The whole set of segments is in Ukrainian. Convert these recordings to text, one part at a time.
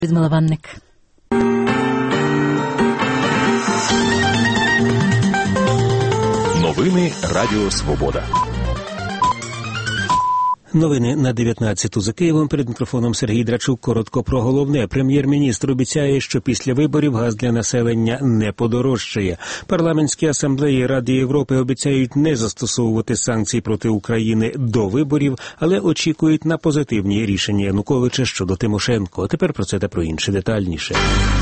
Людмила Ванник. Новини Радіо Свобода. Новини на 19-ту за Києвом. Перед мікрофоном Сергій Драчук. Коротко про головне. Прем'єр-міністр обіцяє, що після виборів газ для населення не подорожчає. Парламентські асамблеї Ради Європи обіцяють не застосовувати санкцій проти України до виборів, але очікують на позитивні рішення Януковича щодо Тимошенко. А тепер про це та про інше детальніше.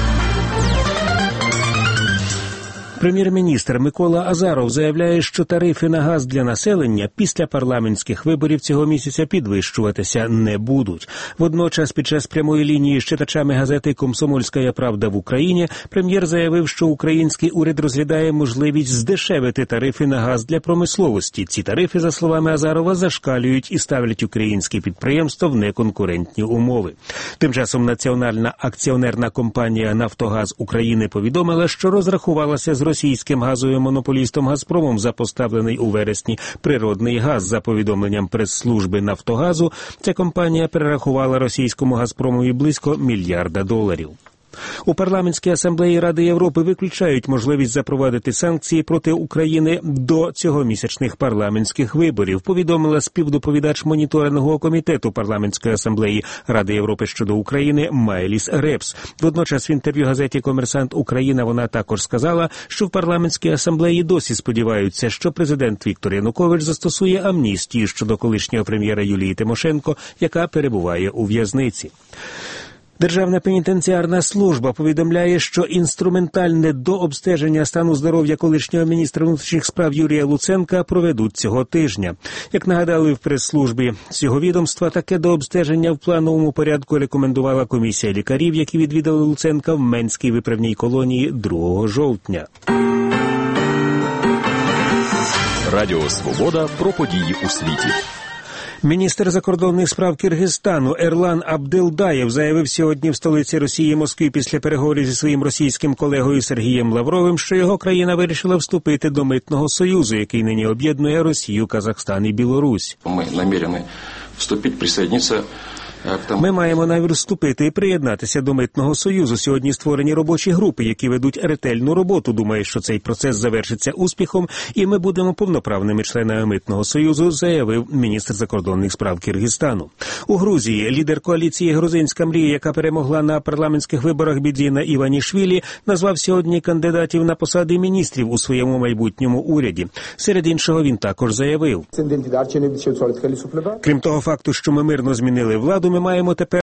Прем'єр-міністр Микола Азаров заявляє, що тарифи на газ для населення після парламентських виборів цього місяця підвищуватися не будуть. Водночас, під час прямої лінії з читачами газети «Комсомольська правда» в Україні, прем'єр заявив, що український уряд розглядає можливість здешевити тарифи на газ для промисловості. Ці тарифи, за словами Азарова, зашкалюють і ставлять українські підприємства в неконкурентні умови. Тим часом Національна акціонерна компанія «Нафтогаз України» повідомила, що розрахувалася з російським газовим монополістом «Газпромом» за поставлений у вересні природний газ. За повідомленням прес-служби «Нафтогазу», ця компанія перерахувала російському «Газпромові» близько $1 мільярда. У парламентській асамблеї Ради Європи виключають можливість запровадити санкції проти України до цьогомісячних парламентських виборів, повідомила співдоповідач моніторингового комітету парламентської асамблеї Ради Європи щодо України Майліс Репс. Водночас в інтерв'ю газеті «Комерсант Україна» вона також сказала, що в парламентській асамблеї досі сподіваються, що президент Віктор Янукович застосує амністію щодо колишнього прем'єра Юлії Тимошенко, яка перебуває у в'язниці. Державна пенітенціарна служба повідомляє, що інструментальне дообстеження стану здоров'я колишнього міністра внутрішніх справ Юрія Луценка проведуть цього тижня. Як нагадали в прес-службі цього відомства, таке дообстеження в плановому порядку рекомендувала комісія лікарів, які відвідали Луценка в Менській виправній колонії 2 жовтня. Радіо Свобода про події у світі. Міністр закордонних справ Киргизстану Ерлан Абдилдаєв заявив сьогодні в столиці Росії Москві після переговорів зі своїм російським колегою Сергієм Лавровим, що його країна вирішила вступити до митного союзу, який нині об'єднує Росію, Казахстан і Білорусь. Ми намірені вступити, присоединитися. Ми маємо намір вступити і приєднатися до митного союзу. Сьогодні створені робочі групи, які ведуть ретельну роботу. Думаю, що цей процес завершиться успіхом, і ми будемо повноправними членами митного союзу, заявив міністр закордонних справ Киргизстану. У Грузії лідер коаліції «Грузинська мрія», яка перемогла на парламентських виборах Бідзіна Іванішвілі, назвав сьогодні кандидатів на посади міністрів у своєму майбутньому уряді. Серед іншого він також заявив: крім того факту, що ми мирно змінили владу, ми маємо тепер